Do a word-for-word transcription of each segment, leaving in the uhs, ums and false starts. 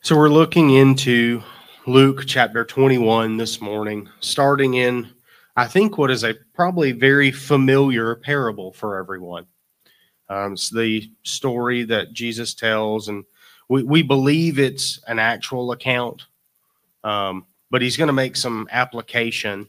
So we're looking into Luke chapter twenty-one this morning, starting in, I think, what is a probably very familiar parable for everyone. Um, it's the story that Jesus tells, and we, we believe it's an actual account, um, but he's going to make some application.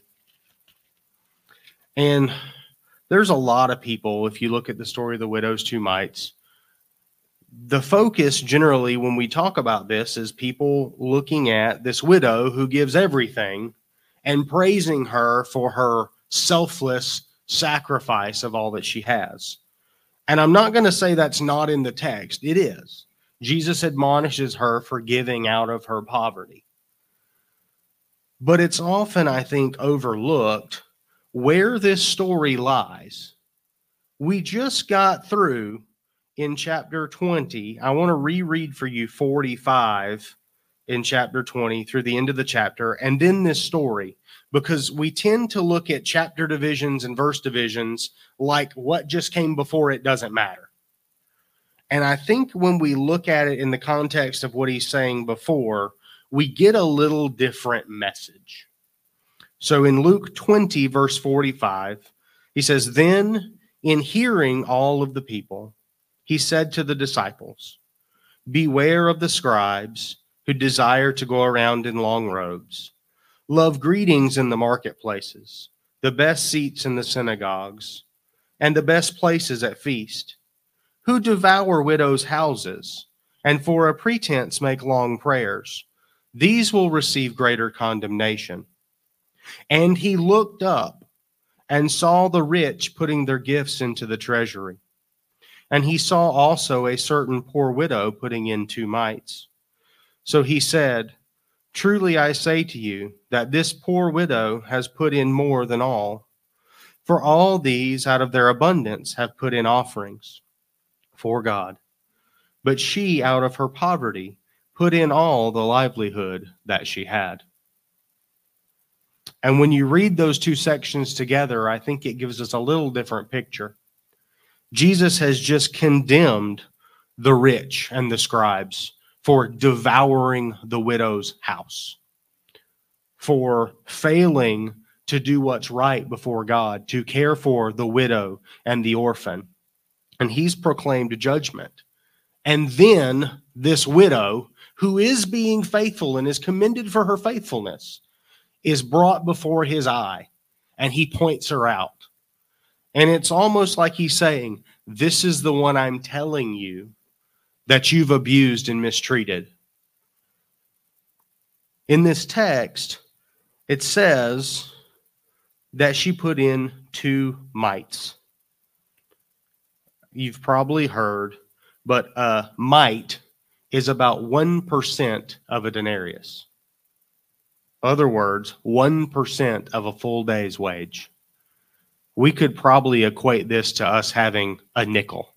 And there's a lot of people, if you look at the story of the widow's two mites, the focus generally when we talk about this is people looking at this widow who gives everything and praising her for her selfless sacrifice of all that she has. And I'm not going to say that's not in the text. It is. Jesus admonishes her for giving out of her poverty. But it's often, I think, overlooked where this story lies. We just got through in chapter twenty. I want to reread for you forty-five in chapter twenty through the end of the chapter, and then this story, because we tend to look at chapter divisions and verse divisions like what just came before it doesn't matter. And I think when we look at it in the context of what he's saying before, we get a little different message. So in Luke twenty, verse forty-five, he says, "Then in hearing all of the people, he said to the disciples, 'Beware of the scribes who desire to go around in long robes, love greetings in the marketplaces, the best seats in the synagogues, and the best places at feast, who devour widows' houses, and for a pretense make long prayers. These will receive greater condemnation.' And he looked up and saw the rich putting their gifts into the treasury. And he saw also a certain poor widow putting in two mites. So he said, 'Truly I say to you that this poor widow has put in more than all. For all these out of their abundance have put in offerings for God. But she out of her poverty put in all the livelihood that she had.'" And when you read those two sections together, I think it gives us a little different picture. Jesus has just condemned the rich and the scribes for devouring the widow's house, for failing to do what's right before God, to care for the widow and the orphan. And he's proclaimed judgment. And then this widow, who is being faithful and is commended for her faithfulness, is brought before his eye, and he points her out. And it's almost like he's saying, this is the one I'm telling you that you've abused and mistreated. In this text, it says that she put in two mites. You've probably heard, but a mite is about one percent of a denarius. Other words, one percent of a full day's wage. We could probably equate this to us having a nickel.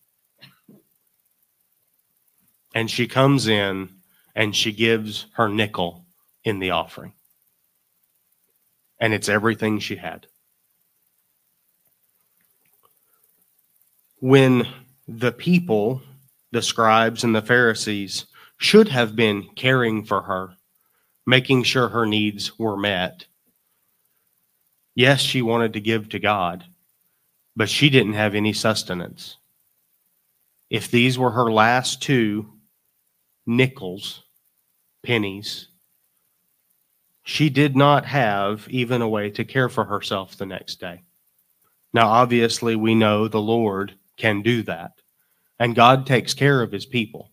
And she comes in and she gives her nickel in the offering. And it's everything she had. When the people, the scribes and the Pharisees, should have been caring for her, making sure her needs were met. Yes, she wanted to give to God, but she didn't have any sustenance. If these were her last two nickels, pennies, she did not have even a way to care for herself the next day. Now, obviously, we know the Lord can do that, and God takes care of his people.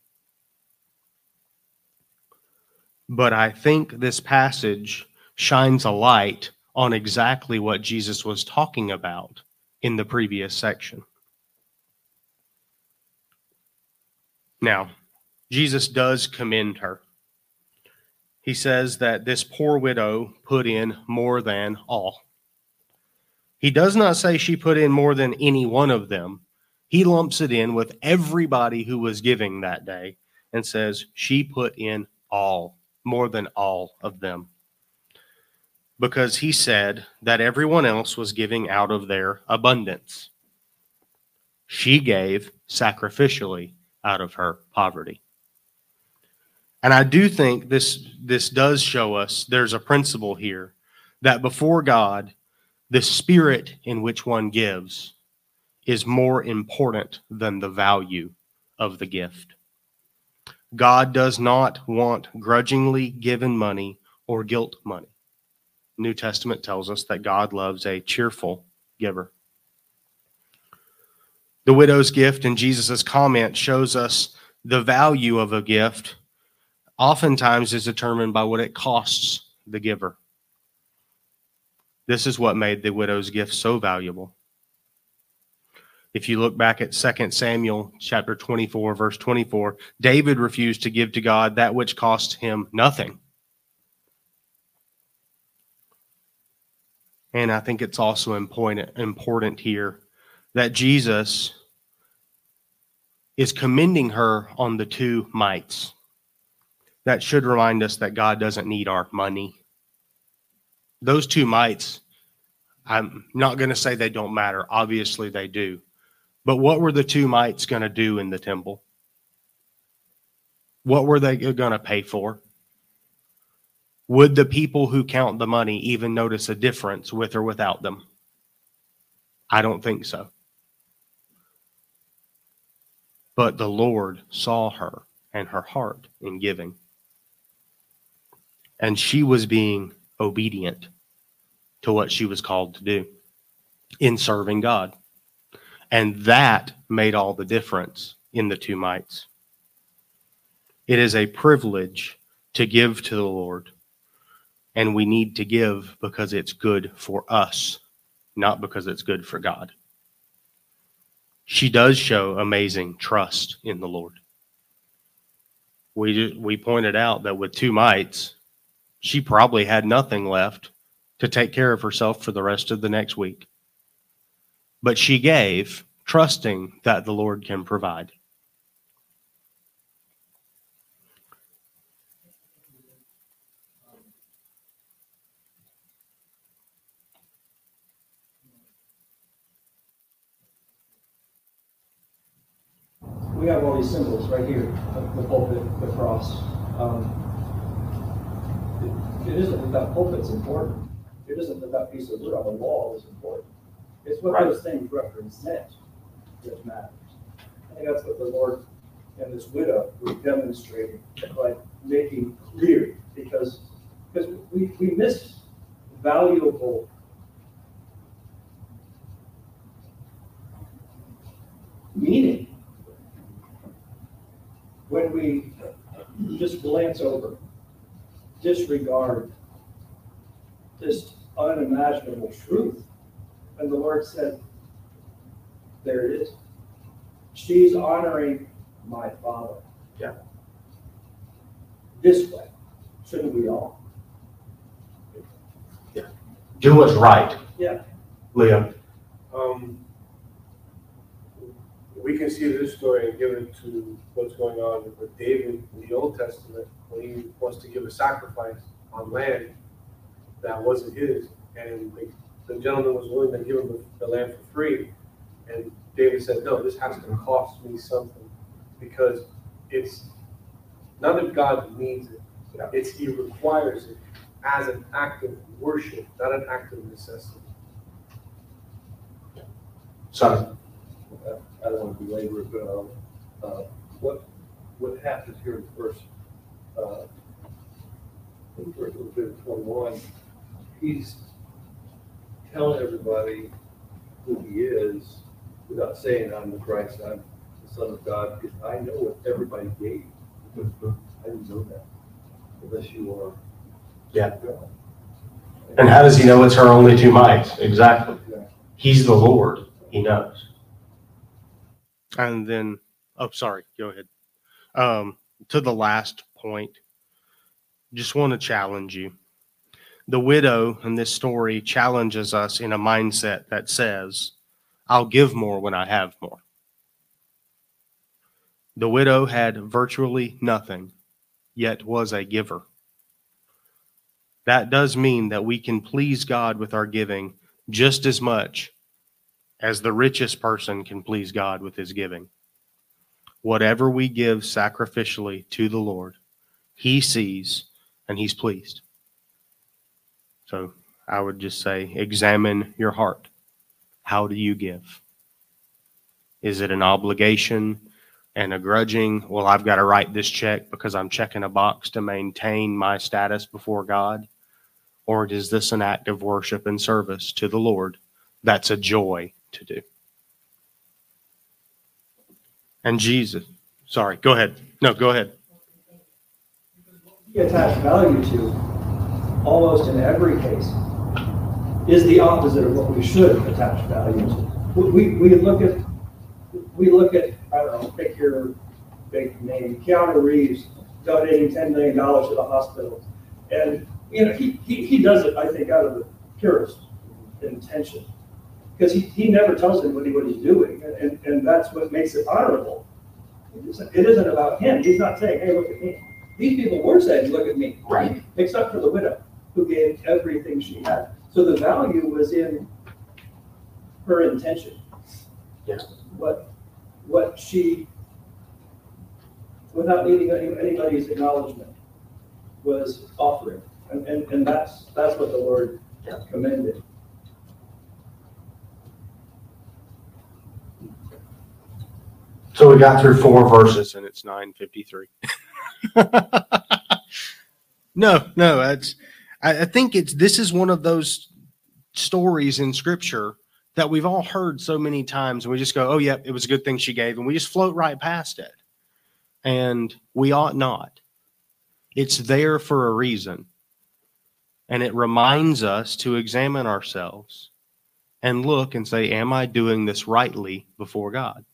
But I think this passage shines a light on exactly what Jesus was talking about in the previous section. Now, Jesus does commend her. He says that this poor widow put in more than all. He does not say she put in more than any one of them. He lumps it in with everybody who was giving that day and says she put in all, more than all of them. Because he said that everyone else was giving out of their abundance. She gave sacrificially out of her poverty. And I do think this, this does show us there's a principle here that before God, the spirit in which one gives is more important than the value of the gift. God does not want grudgingly given money or guilt money. New Testament tells us that God loves a cheerful giver. The widow's gift in Jesus' comment shows us the value of a gift oftentimes is determined by what it costs the giver. This is what made the widow's gift so valuable. If you look back at Second Samuel chapter twenty-four, verse twenty-four, David refused to give to God that which cost him nothing. And I think it's also important, important here that Jesus is commending her on the two mites. That should remind us that God doesn't need our money. Those two mites, I'm not going to say they don't matter. Obviously they do. But what were the two mites going to do in the temple? What were they going to pay for? Would the people who count the money even notice a difference with or without them? I don't think so. But the Lord saw her and her heart in giving. And she was being obedient to what she was called to do in serving God. And that made all the difference in the two mites. It is a privilege to give to the Lord. And we need to give because it's good for us, not because it's good for God. She does show amazing trust in the Lord. We, we pointed out that with two mites, she probably had nothing left to take care of herself for the rest of the next week. But she gave, trusting that the Lord can provide. We have all these symbols right here, the pulpit, the cross. Um, it, it isn't that that pulpit's important. It isn't that that piece of wood on the wall is important. It's what right. those things represent that matters. I think that's what the Lord and this widow were demonstrating, like making clear, because because we, we miss valuable meaning when we just glance over, disregard this unimaginable truth. And the Lord said, there it is. She's honoring my Father. Yeah. This way. Shouldn't we all? Yeah. Do what's right. Yeah. Liam. Um, we can see this story and give it to what's going on with David in the Old Testament when he wants to give a sacrifice on land that wasn't his, and the, the gentleman was willing to give him the, the land for free, and David said, no, this has to cost me something, because it's not that God needs it, it's he requires it as an act of worship, not an act of necessity. Sorry. I don't want to belabor it, but um, uh, what what happens here in verse uh, in verse twenty-one? He's telling everybody who he is without saying, "I'm the Christ, I'm the Son of God," because I know what everybody gave. Mm-hmm. I didn't know that unless you are. Yeah. God. And how does he know it's her only two mites? Exactly. Yeah. He's the Lord. He knows. And then, oh, sorry, go ahead. Um, to the last point, just want to challenge you. The widow in this story challenges us in a mindset that says, I'll give more when I have more. The widow had virtually nothing, yet was a giver. That does mean that we can please God with our giving just as much as the richest person can please God with his giving. Whatever we give sacrificially to the Lord He sees and he's pleased. So I would just say, examine your heart. How do you give? Is it an obligation and a grudging? Well, I've got to write this check because I'm checking a box to maintain my status before God. Or is this an act of worship and service to the Lord? That's a joy to do. And Jesus, sorry, go ahead. No, go ahead. We attach value to, almost in every case, is the opposite of what we should attach value to. We, we look at, we look at, I don't know, pick your big name, Keanu Reeves donating ten million dollars to the hospital. And, you know, he, he, he does it, I think, out of the purest intention. Because he, he never tells anybody what he's doing, and, and, and that's what makes it honorable. It isn't, it isn't about him. He's not saying, hey, look at me. These people were saying, look at me. Right. Except for the widow, who gave everything she had. So the value was in her intention. Yeah. What, what she, without needing any, anybody's acknowledgement, was offering. And, and, and that's, that's what the Lord Yeah. commended. So we got through four verses and it's nine fifty-three. no, no, that's, I, I think it's, this is one of those stories in Scripture that we've all heard so many times, and we just go, oh, yeah, it was a good thing she gave, and we just float right past it. And we ought not. It's there for a reason. And it reminds us to examine ourselves and look and say, am I doing this rightly before God?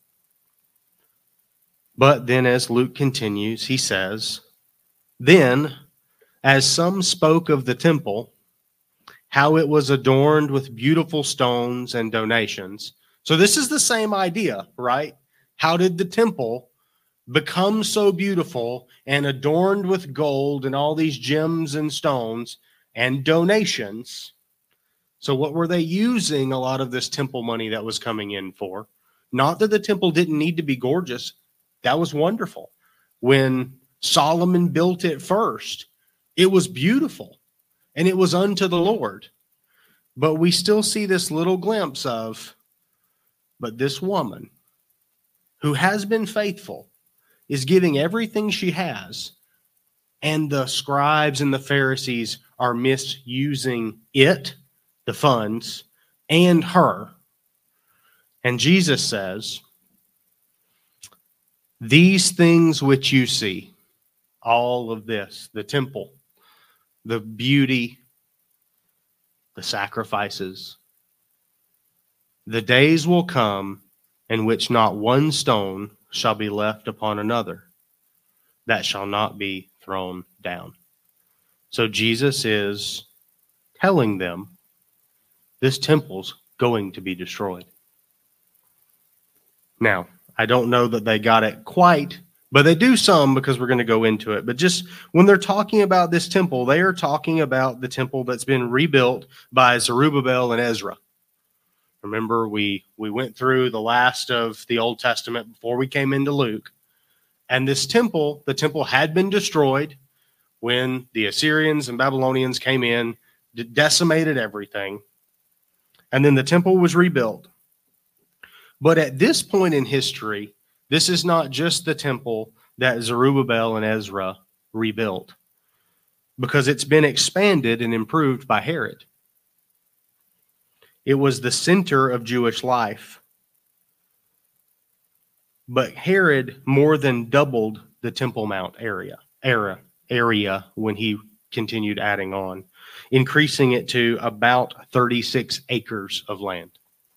But then as Luke continues, he says, then, as some spoke of the temple, how it was adorned with beautiful stones and donations. So this is the same idea, right? How did the temple become so beautiful and adorned with gold and all these gems and stones and donations? So what were they using a lot of this temple money that was coming in for? Not that the temple didn't need to be gorgeous. That was wonderful. When Solomon built it first, it was beautiful and it was unto the Lord. But we still see this little glimpse of, but this woman who has been faithful is giving everything she has, and the scribes and the Pharisees are misusing it, the funds, and her. And Jesus says, these things which you see, all of this, the temple, the beauty, the sacrifices, the days will come in which not one stone shall be left upon another that shall not be thrown down. So Jesus is telling them this temple's going to be destroyed. Now, I don't know that they got it quite, but they do some because we're going to go into it. But just when they're talking about this temple, they are talking about the temple that's been rebuilt by Zerubbabel and Ezra. Remember, we, we went through the last of the Old Testament before we came into Luke. And this temple, the temple had been destroyed when the Assyrians and Babylonians came in, decimated everything. And then the temple was rebuilt. But at this point in history, this is not just the temple that Zerubbabel and Ezra rebuilt, because it's been expanded and improved by Herod. It was the center of Jewish life. But Herod more than doubled the Temple Mount area, area, area when he continued adding on, increasing it to about thirty-six acres of land.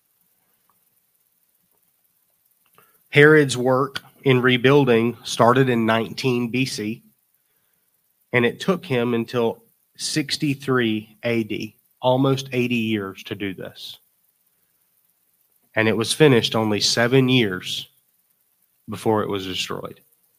Herod's work in rebuilding started in nineteen B C, and it took him until sixty-three A D, almost eighty years to do this. And it was finished only seven years before it was destroyed.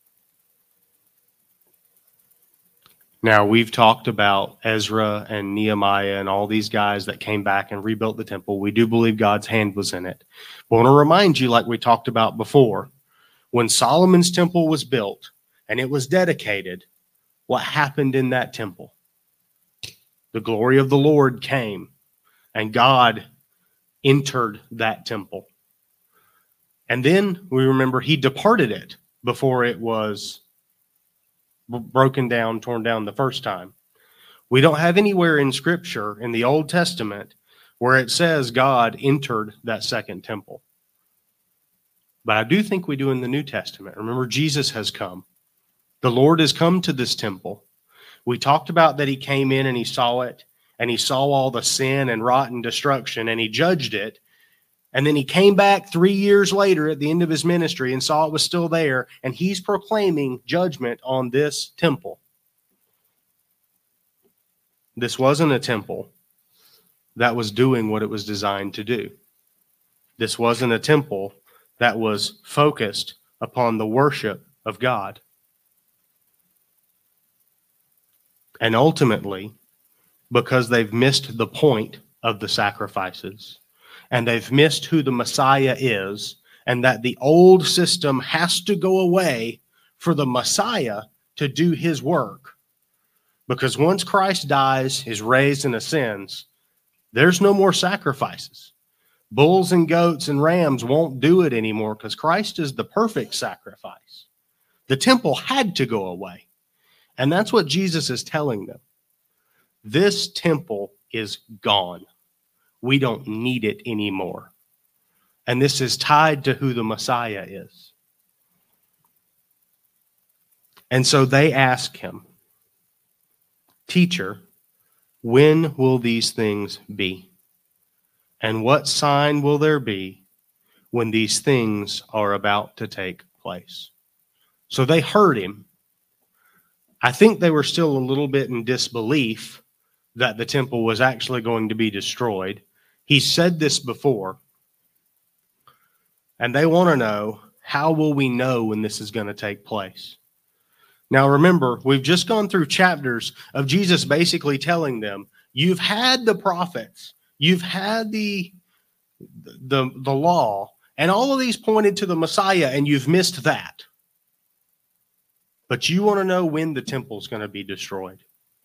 Now, we've talked about Ezra and Nehemiah and all these guys that came back and rebuilt the temple. We do believe God's hand was in it. But I want to remind you, like we talked about before, when Solomon's temple was built and it was dedicated, what happened in that temple. The glory of the Lord came, and God entered that temple. And then we remember he departed it before it was broken down, torn down the first time. We don't have anywhere in Scripture in the Old Testament where it says God entered that second temple. But I do think we do in the New Testament. Remember, Jesus has come. The Lord has come to this temple. We talked about that he came in and he saw it, and he saw all the sin and rotten destruction, and he judged it. And then he came back three years later at the end of his ministry and saw it was still there, and he's proclaiming judgment on this temple. This wasn't a temple that was doing what it was designed to do. This wasn't a temple that was focused upon the worship of God. And ultimately, because they've missed the point of the sacrifices, and they've missed who the Messiah is, and that the old system has to go away for the Messiah to do his work. Because once Christ dies, is raised, and ascends, there's no more sacrifices. Bulls and goats and rams won't do it anymore because Christ is the perfect sacrifice. The temple had to go away. And that's what Jesus is telling them. This temple is gone. We don't need it anymore. And this is tied to who the Messiah is. And so they ask him, "Teacher, when will these things be? And what sign will there be when these things are about to take place?" So they heard him. I think they were still a little bit in disbelief that the temple was actually going to be destroyed. He said this before. And they want to know, how will we know when this is going to take place? Now remember, we've just gone through chapters of Jesus basically telling them, you've had the prophets, you've had the, the, the law, and all of these pointed to the Messiah, and you've missed that. But you want to know when the temple is going to be destroyed.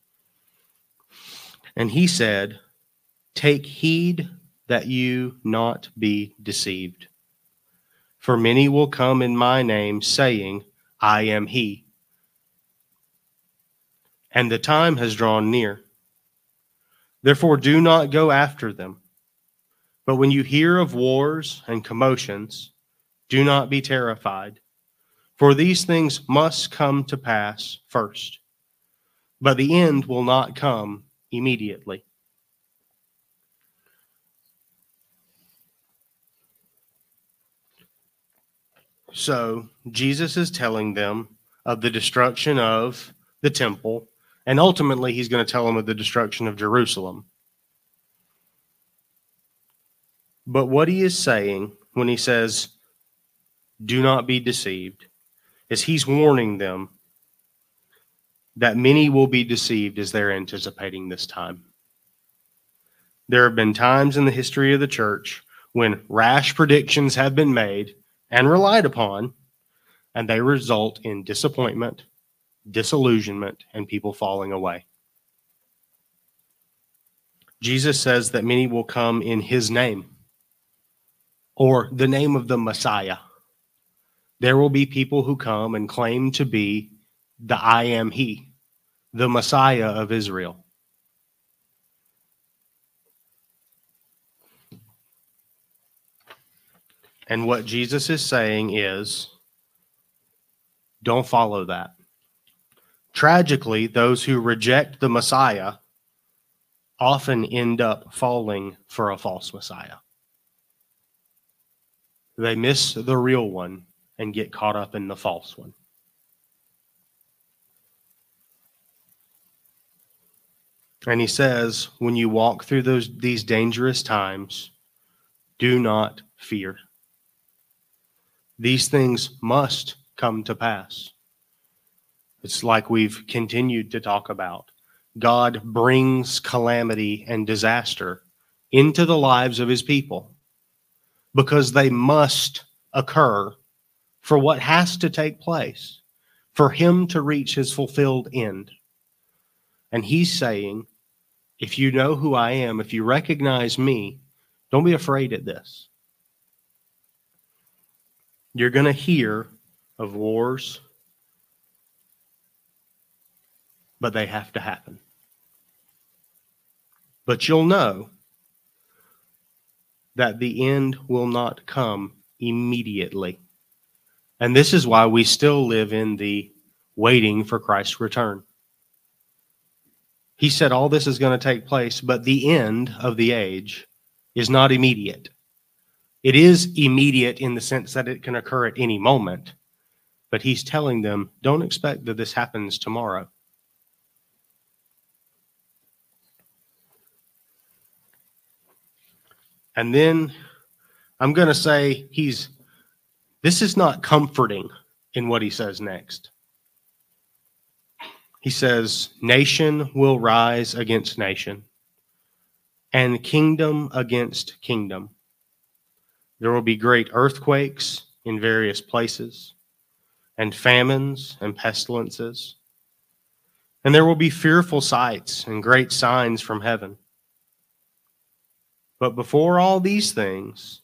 And he said, "Take heed that you not be deceived. For many will come in my name, saying, I am he. And the time has drawn near. Therefore do not go after them. But when you hear of wars and commotions, do not be terrified. For these things must come to pass first. But the end will not come immediately." So Jesus is telling them of the destruction of the temple, and ultimately he's going to tell them of the destruction of Jerusalem. But what he is saying when he says, "Do not be deceived," is he's warning them that many will be deceived as they're anticipating this time. There have been times in the history of the church when rash predictions have been made and relied upon, and they result in disappointment, disillusionment, and people falling away. Jesus says that many will come in his name, or the name of the Messiah. There will be people who come and claim to be the I am he, the Messiah of Israel. And what Jesus is saying is, don't follow that. Tragically, those who reject the Messiah often end up falling for a false Messiah. They miss the real one and get caught up in the false one. And he says, when you walk through those these dangerous times, do not fear. These things must come to pass. It's like we've continued to talk about. God brings calamity and disaster into the lives of his people because they must occur for what has to take place for him to reach his fulfilled end. And he's saying, if you know who I am, if you recognize me, don't be afraid at this. You're going to hear of wars, but they have to happen. But you'll know that the end will not come immediately. And this is why we still live in the waiting for Christ's return. He said all this is going to take place, but the end of the age is not immediate. It is immediate in the sense that it can occur at any moment. But he's telling them, don't expect that this happens tomorrow. And then I'm going to say he's, this is not comforting in what he says next. He says, nation will rise against nation, and kingdom against kingdom. There will be great earthquakes in various places, and famines and pestilences. And there will be fearful sights and great signs from heaven. But before all these things,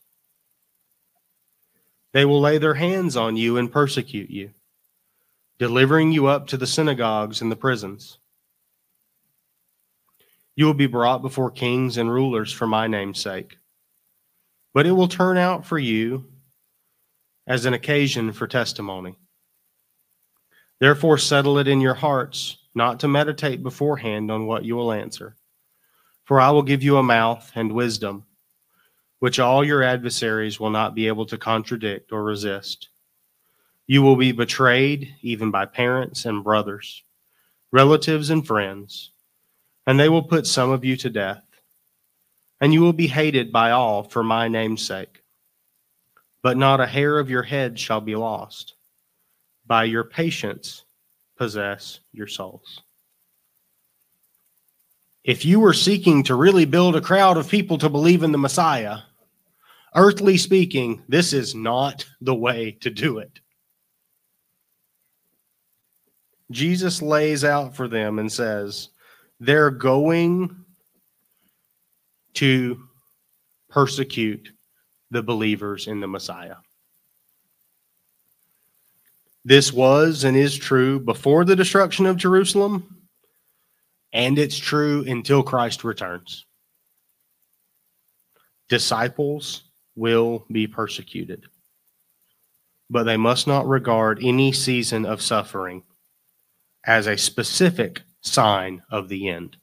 they will lay their hands on you and persecute you, delivering you up to the synagogues and the prisons. You will be brought before kings and rulers for my name's sake. But it will turn out for you as an occasion for testimony. Therefore, settle it in your hearts not to meditate beforehand on what you will answer. For I will give you a mouth and wisdom, which all your adversaries will not be able to contradict or resist. You will be betrayed even by parents and brothers, relatives and friends, and they will put some of you to death. And you will be hated by all for my name's sake. But not a hair of your head shall be lost. By your patience, possess your souls. If you were seeking to really build a crowd of people to believe in the Messiah, earthly speaking, this is not the way to do it. Jesus lays out for them and says, they're going to persecute the believers in the Messiah. This was and is true before the destruction of Jerusalem, and it's true until Christ returns. Disciples will be persecuted, but they must not regard any season of suffering as a specific sign of the end.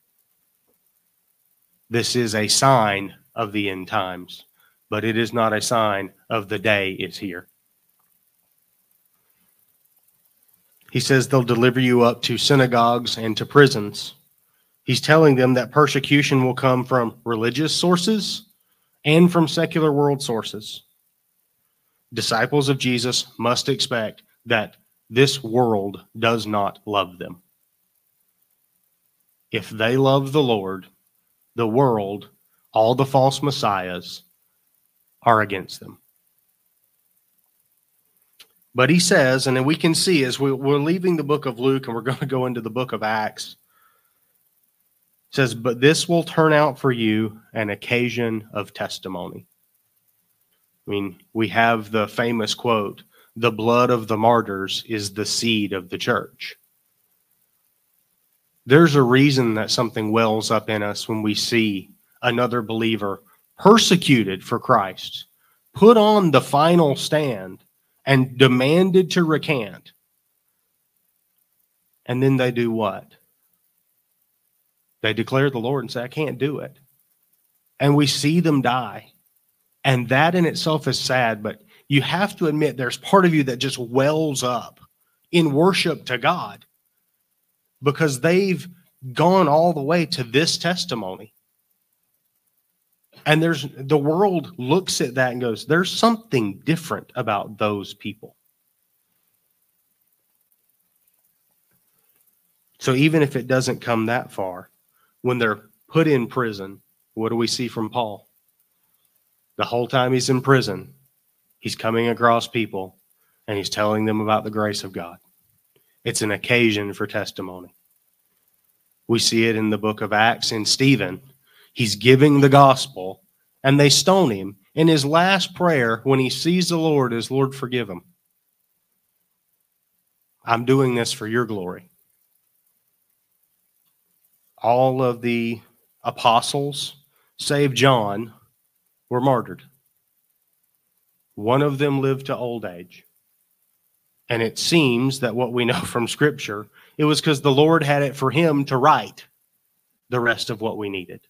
This is a sign of the end times, but it is not a sign of the day is here. He says they'll deliver you up to synagogues and to prisons. He's telling them that persecution will come from religious sources and from secular world sources. Disciples of Jesus must expect that this world does not love them. If they love the Lord, the world, all the false messiahs are against them. But he says, and then we can see as we, we're leaving the book of Luke and we're going to go into the book of Acts, it says, but this will turn out for you an occasion of testimony. I mean, we have the famous quote, the blood of the martyrs is the seed of the church. There's a reason that something wells up in us when we see another believer persecuted for Christ, put on the final stand, and demanded to recant. And then they do what? They declare the Lord and say, I can't do it. And we see them die. And that in itself is sad, but you have to admit there's part of you that just wells up in worship to God because they've gone all the way to this testimony. And there's the world looks at that and goes, there's something different about those people. So even if it doesn't come that far, when they're put in prison, what do we see from Paul? The whole time he's in prison, he's coming across people and he's telling them about the grace of God. It's an occasion for testimony. We see it in the book of Acts in Stephen. He's giving the gospel, and they stone him. In his last prayer, when he sees the Lord, is, Lord, forgive him. I'm doing this for your glory. All of the apostles, save John, were martyred. One of them lived to old age. And it seems that what we know from Scripture, it was because the Lord had it for him to write the rest of what we needed.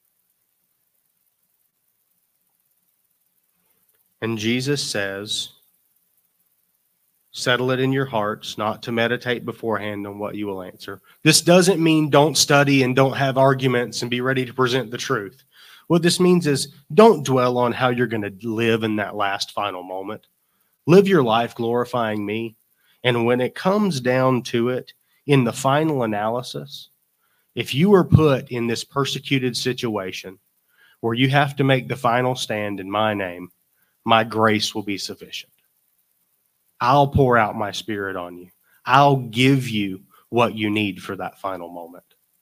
And Jesus says, settle it in your hearts, not to meditate beforehand on what you will answer. This doesn't mean don't study and don't have arguments and be ready to present the truth. What this means is don't dwell on how you're going to live in that last final moment. Live your life glorifying me. And when it comes down to it, in the final analysis, if you are put in this persecuted situation where you have to make the final stand in my name, my grace will be sufficient. I'll pour out my Spirit on you. I'll give you what you need for that final moment.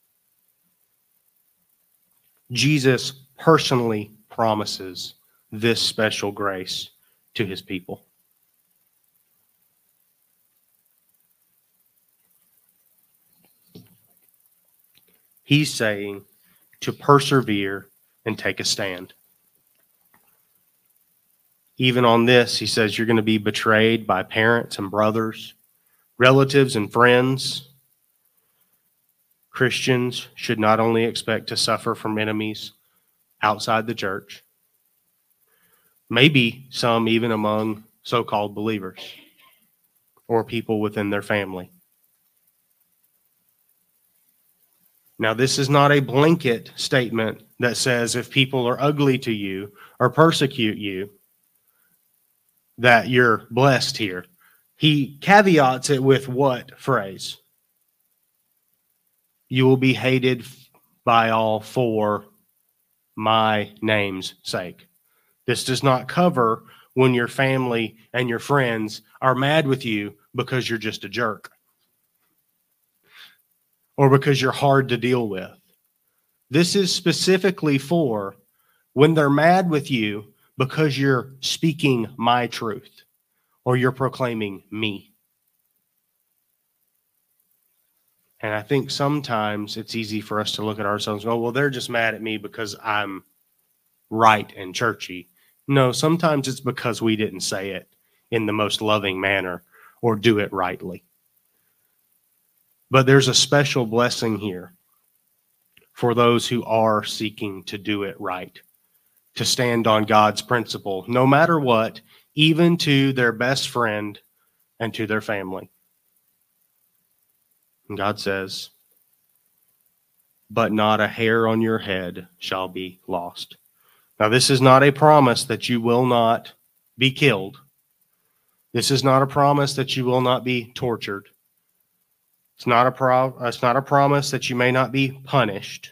Jesus personally promises this special grace to his people. He's saying to persevere and take a stand. Even on this, he says you're going to be betrayed by parents and brothers, relatives and friends. Christians should not only expect to suffer from enemies outside the church, maybe some even among so-called believers or people within their family. Now, this is not a blanket statement that says if people are ugly to you or persecute you, that you're blessed here. He caveats it with what phrase? You will be hated by all for my name's sake. This does not cover when your family and your friends are mad with you because you're just a jerk or because you're hard to deal with. This is specifically for when they're mad with you because you're speaking my truth or you're proclaiming me. And I think sometimes it's easy for us to look at ourselves and go, well, they're just mad at me because I'm right and churchy. No, sometimes it's because we didn't say it in the most loving manner or do it rightly. But there's a special blessing here for those who are seeking to do it right, to stand on God's principle, no matter what, even to their best friend and to their family. And God says, but not a hair on your head shall be lost. Now, this is not a promise that you will not be killed. This is not a promise that you will not be tortured. It's not a pro- it's not a promise that you may not be punished.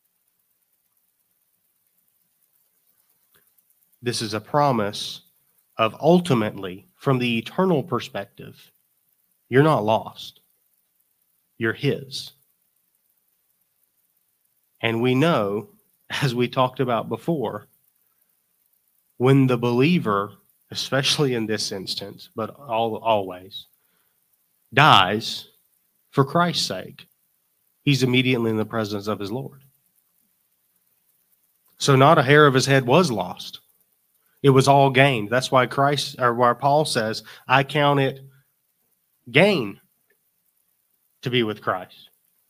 This is a promise of ultimately, from the eternal perspective, you're not lost. You're his. And we know, as we talked about before, when the believer, especially in this instance, but all, always, dies for Christ's sake, he's immediately in the presence of his Lord. So not a hair of his head was lost. It was all gained. That's why Christ, or why Paul says, I count it gain to be with Christ.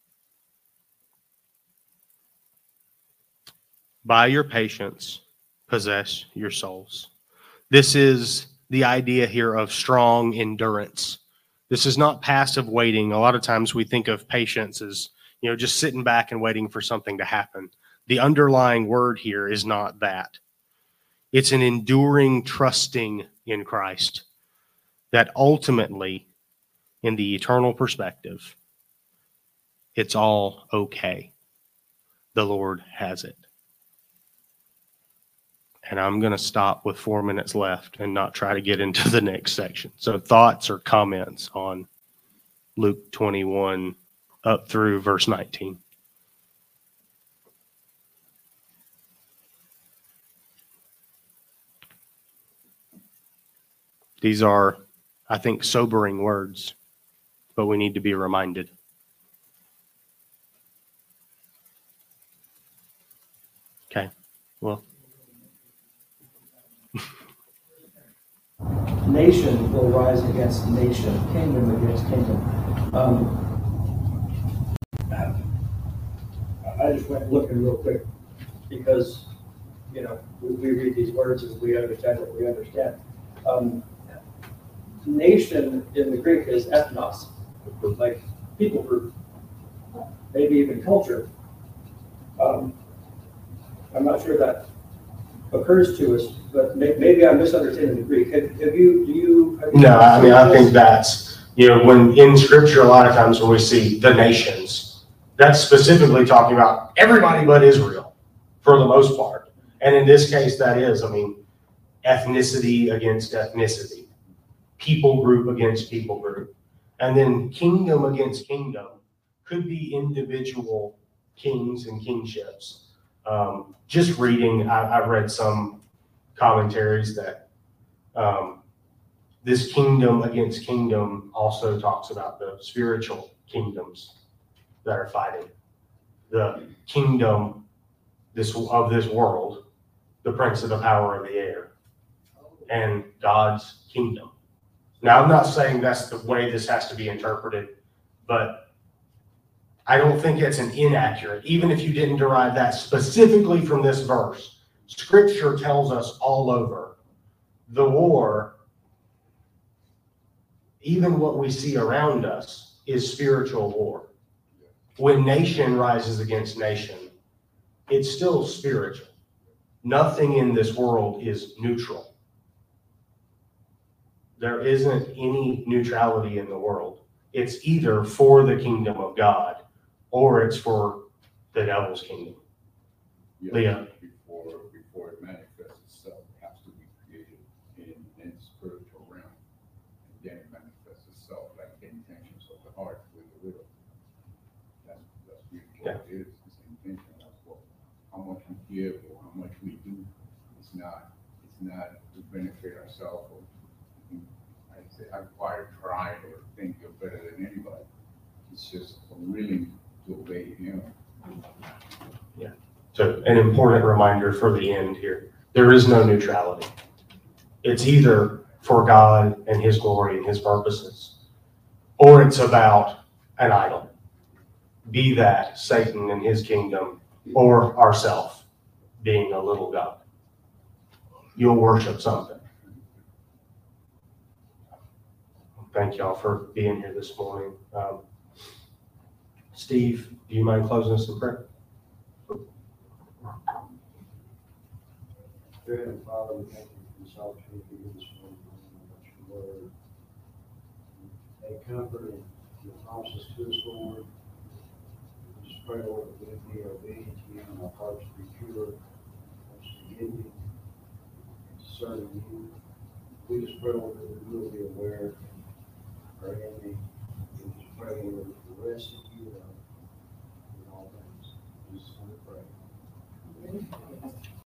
By your patience, possess your souls. This is the idea here of strong endurance. This is not passive waiting. A lot of times we think of patience as, you know, just sitting back and waiting for something to happen. The underlying word here is not that. It's an enduring trusting in Christ that ultimately, in the eternal perspective, it's all okay. The Lord has it. And I'm going to stop with four minutes left and not try to get into the next section. So thoughts or comments on Luke twenty-one up through verse nineteen. These are, I think, sobering words, but we need to be reminded. Okay, well. Nation will rise against nation, kingdom against kingdom. Um, I just went looking real quick because, you know, we, we read these words as we understand what we understand. Um, nation in the Greek is ethnos, like people group, maybe even culture. Um, I'm not sure that occurs to us, but may, maybe I'm misunderstanding the Greek. Have, have you, do you? Have you No, I mean, I think that's, you know, when in scripture, a lot of times when we see the nations, that's specifically talking about everybody but Israel for the most part. And in this case, that is, I mean, ethnicity against ethnicity, people group against people group. And then kingdom against kingdom could be individual kings and kingships. Um, just reading, I, I've read some commentaries that um, this kingdom against kingdom also talks about the spiritual kingdoms that are fighting. The kingdom this of this world, the prince of the power of the air, and God's kingdom. Now, I'm not saying that's the way this has to be interpreted, but I don't think it's an inaccurate, even if you didn't derive that specifically from this verse. Scripture tells us all over the war, even what we see around us, is spiritual war. When nation rises against nation, it's still spiritual. Nothing in this world is neutral. There isn't any neutrality in the world. It's either for the kingdom of God or it's for the devil's kingdom. Yeah, Leah. Before, before it manifests itself, it has to be created in, in spiritual realm. And then it manifests itself like the intentions of the heart with the will. That's, that's really what it is. It's the intention. That's what, how much we give or how much we do. It's not, it's not to benefit ourselves or I say acquire pride or think you're better than anybody. It's just willing to obey him. Yeah. So an important reminder for the end here. There is no neutrality. It's either for God and his glory and his purposes, or it's about an idol. Be that Satan and his kingdom or ourself being a little God. You'll worship something. Thank y'all for being here this morning. Um, Steve, do you mind closing us in prayer? Dear Heavenly Father, we thank you for this opportunity to give this morning your word. Take comfort in your promises to us, Lord. We just pray, Lord, that we be obedient to you and our hearts be pure, hearts to give you, to serve you. We just pray, Lord, that we will be aware of our enemy. We just pray, Lord, for the rest of you uh, in all things. We just want to pray. Amen.